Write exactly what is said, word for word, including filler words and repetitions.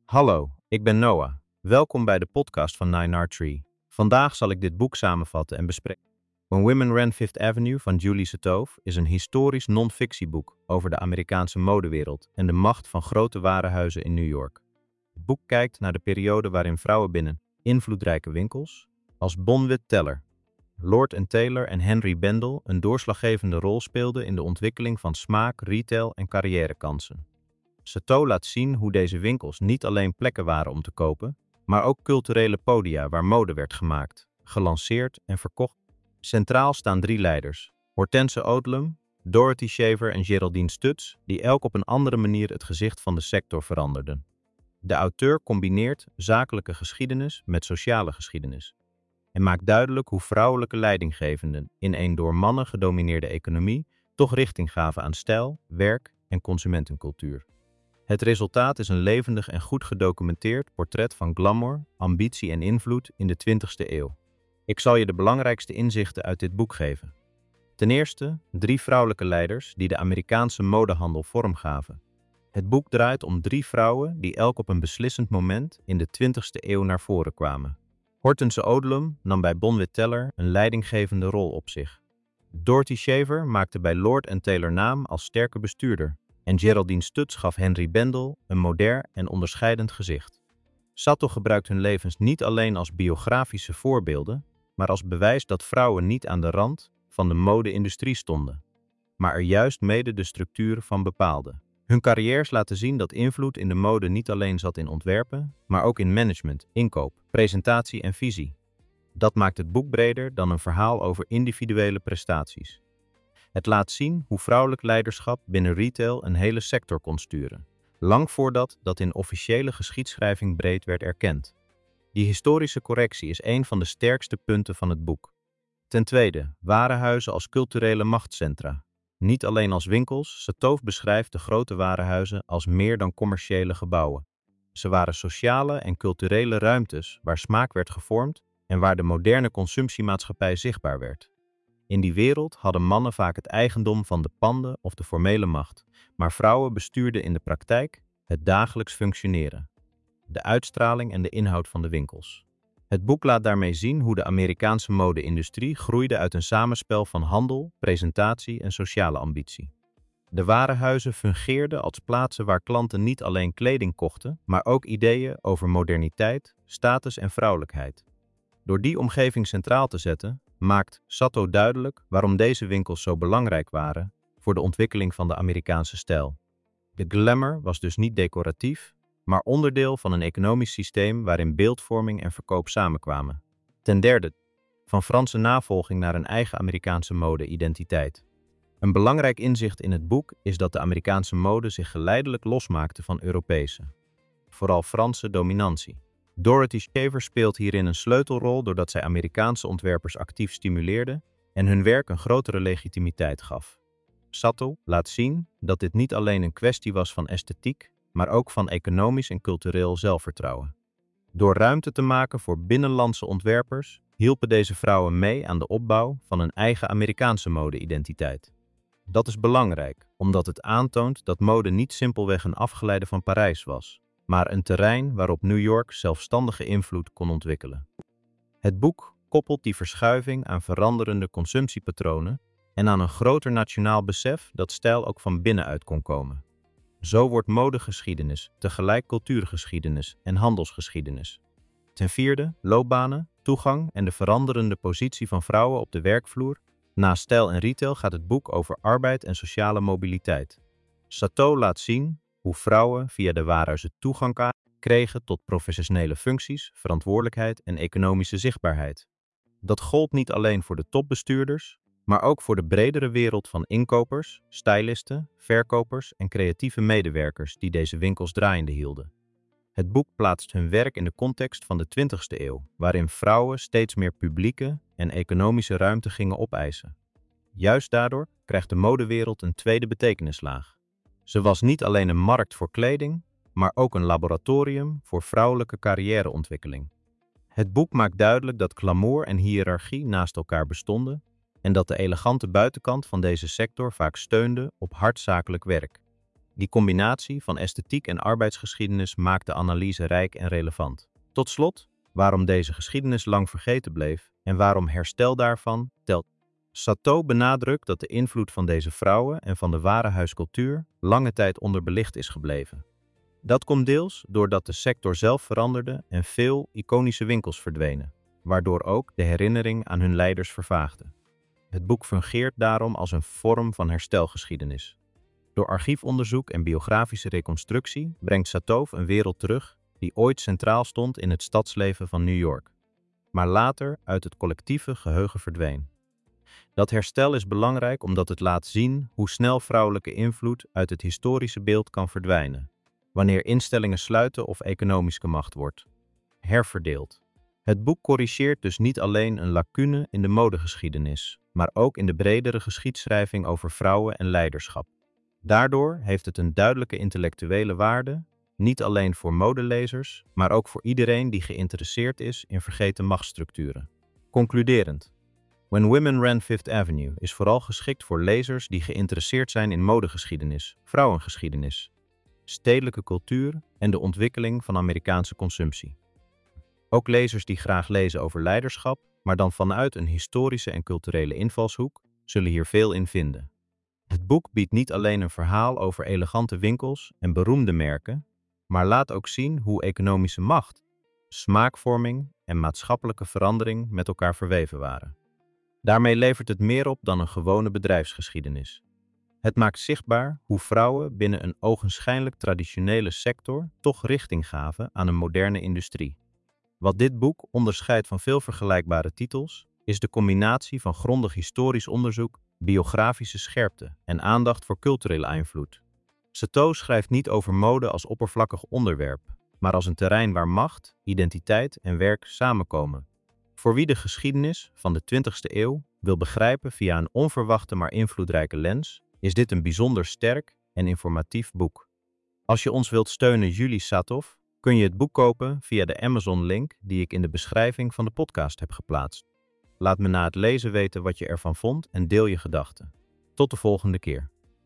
Hallo, ik ben Noah. Welkom bij de podcast van Nine R Tree. Vandaag zal ik dit boek samenvatten en bespreken. When Women Ran Fifth Avenue van Julie Satove is een historisch non-fictieboek over de Amerikaanse modewereld en de macht van grote warenhuizen in New York. Het boek kijkt naar de periode waarin vrouwen binnen invloedrijke winkels, als Bonwit Teller, Lord Taylor en Henry Bendel een doorslaggevende rol speelden in de ontwikkeling van smaak, retail en carrièrekansen. Satove laat zien hoe deze winkels niet alleen plekken waren om te kopen, maar ook culturele podia waar mode werd gemaakt, gelanceerd en verkocht. Centraal staan drie leiders: Hortense Odlum, Dorothy Shaver en Geraldine Stutz, die elk op een andere manier het gezicht van de sector veranderden. De auteur combineert zakelijke geschiedenis met sociale geschiedenis en maakt duidelijk hoe vrouwelijke leidinggevenden in een door mannen gedomineerde economie toch richting gaven aan stijl, werk en consumentencultuur. Het resultaat is een levendig en goed gedocumenteerd portret van glamour, ambitie en invloed in de twintigste eeuw. Ik zal je de belangrijkste inzichten uit dit boek geven. Ten eerste, drie vrouwelijke leiders die de Amerikaanse modehandel vormgaven. Het boek draait om drie vrouwen die elk op een beslissend moment in de twintigste eeuw naar voren kwamen. Hortense Odlum nam bij Bonwit Teller een leidinggevende rol op zich. Dorothy Shaver maakte bij Lord Taylor naam als sterke bestuurder. En Geraldine Stutz gaf Henry Bendel een modern en onderscheidend gezicht. Satove gebruikt hun levens niet alleen als biografische voorbeelden, maar als bewijs dat vrouwen niet aan de rand van de mode-industrie stonden, maar er juist mede de structuur van bepaalden. Hun carrières laten zien dat invloed in de mode niet alleen zat in ontwerpen, maar ook in management, inkoop, presentatie en visie. Dat maakt het boek breder dan een verhaal over individuele prestaties. Het laat zien hoe vrouwelijk leiderschap binnen retail een hele sector kon sturen, lang voordat dat in officiële geschiedschrijving breed werd erkend. Die historische correctie is een van de sterkste punten van het boek. Ten tweede, warenhuizen als culturele machtscentra. Niet alleen als winkels, Satove beschrijft de grote warenhuizen als meer dan commerciële gebouwen. Ze waren sociale en culturele ruimtes waar smaak werd gevormd en waar de moderne consumptiemaatschappij zichtbaar werd. In die wereld hadden mannen vaak het eigendom van de panden of de formele macht, maar vrouwen bestuurden in de praktijk het dagelijks functioneren, de uitstraling en de inhoud van de winkels. Het boek laat daarmee zien hoe de Amerikaanse mode-industrie groeide uit een samenspel van handel, presentatie en sociale ambitie. De warenhuizen fungeerden als plaatsen waar klanten niet alleen kleding kochten, maar ook ideeën over moderniteit, status en vrouwelijkheid. Door die omgeving centraal te zetten, maakt Satove duidelijk waarom deze winkels zo belangrijk waren voor de ontwikkeling van de Amerikaanse stijl. De glamour was dus niet decoratief, maar onderdeel van een economisch systeem waarin beeldvorming en verkoop samenkwamen. Ten derde, van Franse navolging naar een eigen Amerikaanse mode-identiteit. Een belangrijk inzicht in het boek is dat de Amerikaanse mode zich geleidelijk losmaakte van Europese, vooral Franse dominantie. Dorothy Shaver speelt hierin een sleutelrol doordat zij Amerikaanse ontwerpers actief stimuleerde en hun werk een grotere legitimiteit gaf. Satove laat zien dat dit niet alleen een kwestie was van esthetiek, maar ook van economisch en cultureel zelfvertrouwen. Door ruimte te maken voor binnenlandse ontwerpers hielpen deze vrouwen mee aan de opbouw van een eigen Amerikaanse mode-identiteit. Dat is belangrijk, omdat het aantoont dat mode niet simpelweg een afgeleide van Parijs was, maar een terrein waarop New York zelfstandige invloed kon ontwikkelen. Het boek koppelt die verschuiving aan veranderende consumptiepatronen en aan een groter nationaal besef dat stijl ook van binnenuit kon komen. Zo wordt modegeschiedenis tegelijk cultuurgeschiedenis en handelsgeschiedenis. Ten vierde, loopbanen, toegang en de veranderende positie van vrouwen op de werkvloer. Naast stijl en retail gaat het boek over arbeid en sociale mobiliteit. Satove laat zien hoe vrouwen via de warenhuizen toegang kregen tot professionele functies, verantwoordelijkheid en economische zichtbaarheid. Dat gold niet alleen voor de topbestuurders, maar ook voor de bredere wereld van inkopers, stylisten, verkopers en creatieve medewerkers die deze winkels draaiende hielden. Het boek plaatst hun werk in de context van de twintigste eeuw, waarin vrouwen steeds meer publieke en economische ruimte gingen opeisen. Juist daardoor krijgt de modewereld een tweede betekenislaag. Ze was niet alleen een markt voor kleding, maar ook een laboratorium voor vrouwelijke carrièreontwikkeling. Het boek maakt duidelijk dat glamour en hiërarchie naast elkaar bestonden en dat de elegante buitenkant van deze sector vaak steunde op hard zakelijk werk. Die combinatie van esthetiek en arbeidsgeschiedenis maakt de analyse rijk en relevant. Tot slot, waarom deze geschiedenis lang vergeten bleef en waarom herstel daarvan telt. Sato benadrukt dat de invloed van deze vrouwen en van de warenhuiscultuur lange tijd onderbelicht is gebleven. Dat komt deels doordat de sector zelf veranderde en veel iconische winkels verdwenen, waardoor ook de herinnering aan hun leiders vervaagde. Het boek fungeert daarom als een vorm van herstelgeschiedenis. Door archiefonderzoek en biografische reconstructie brengt Satov een wereld terug die ooit centraal stond in het stadsleven van New York, maar later uit het collectieve geheugen verdween. Dat herstel is belangrijk omdat het laat zien hoe snel vrouwelijke invloed uit het historische beeld kan verdwijnen, wanneer instellingen sluiten of economische macht wordt herverdeeld. Het boek corrigeert dus niet alleen een lacune in de modegeschiedenis, maar ook in de bredere geschiedschrijving over vrouwen en leiderschap. Daardoor heeft het een duidelijke intellectuele waarde, niet alleen voor modelezers, maar ook voor iedereen die geïnteresseerd is in vergeten machtsstructuren. Concluderend. When Women Ran Fifth Avenue is vooral geschikt voor lezers die geïnteresseerd zijn in modegeschiedenis, vrouwengeschiedenis, stedelijke cultuur en de ontwikkeling van Amerikaanse consumptie. Ook lezers die graag lezen over leiderschap, maar dan vanuit een historische en culturele invalshoek, zullen hier veel in vinden. Het boek biedt niet alleen een verhaal over elegante winkels en beroemde merken, maar laat ook zien hoe economische macht, smaakvorming en maatschappelijke verandering met elkaar verweven waren. Daarmee levert het meer op dan een gewone bedrijfsgeschiedenis. Het maakt zichtbaar hoe vrouwen binnen een ogenschijnlijk traditionele sector toch richting gaven aan een moderne industrie. Wat dit boek onderscheidt van veel vergelijkbare titels, is de combinatie van grondig historisch onderzoek, biografische scherpte en aandacht voor culturele invloed. Sato schrijft niet over mode als oppervlakkig onderwerp, maar als een terrein waar macht, identiteit en werk samenkomen. Voor wie de geschiedenis van de twintigste eeuw wil begrijpen via een onverwachte maar invloedrijke lens, is dit een bijzonder sterk en informatief boek. Als je ons wilt steunen, Julie Satov, kun je het boek kopen via de Amazon-link die ik in de beschrijving van de podcast heb geplaatst. Laat me na het lezen weten wat je ervan vond en deel je gedachten. Tot de volgende keer.